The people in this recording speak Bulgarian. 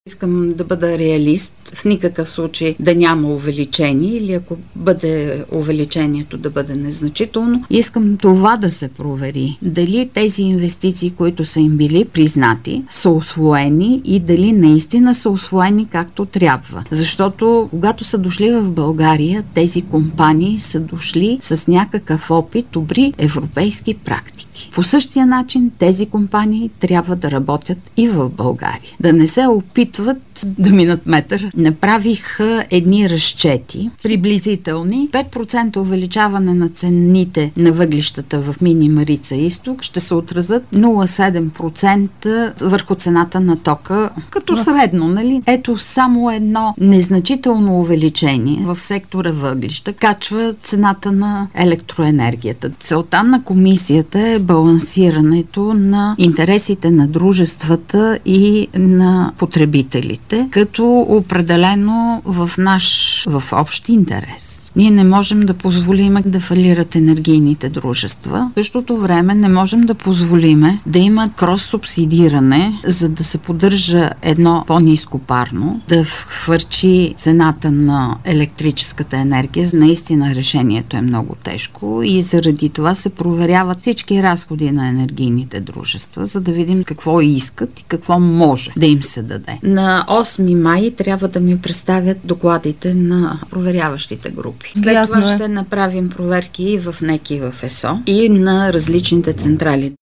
Искам да бъда реалист, в никакъв случай да няма увеличение или ако бъде увеличението да бъде незначително. Искам това да се провери. Дали тези инвестиции, които са им били признати, са усвоени и дали наистина са усвоени както трябва. Защото когато са дошли в България, тези компании са дошли с някакъв опит, добри европейски практики. По същия начин тези компании трябва да работят и в България. Да не се опитват да минат метър. Направих едни разчети, приблизителни. 5% увеличаване на цените на въглищата в Мини Марица Изток ще се отразят 0,7% върху цената на тока, като средно, нали? Ето само едно незначително увеличение в сектора въглища качва цената на електроенергията. Целта на комисията е балансирането на интересите на дружествата и на потребителите, като определено в общ интерес. Ние не можем да позволим да фалират енергийните дружества. В същото време не можем да позволим да има крос-субсидиране, за да се поддържа едно по-ниско парно, да хвърчи цената на електрическата енергия. Наистина решението е много тежко и заради това се проверяват всички разходи на енергийните дружества, за да видим какво искат и какво може да им се даде. На 8 май трябва да ми представят докладите на проверяващите групи. След това ще направим проверки и в НЕК и в ЕСО и на различните централи.